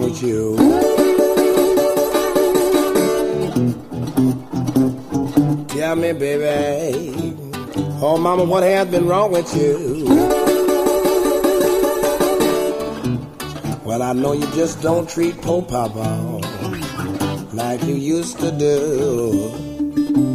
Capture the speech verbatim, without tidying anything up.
wrong with you? Tell me, baby. Oh, mama, what has been wrong with you? Well, I know you just don't treat poor papa like you used to do.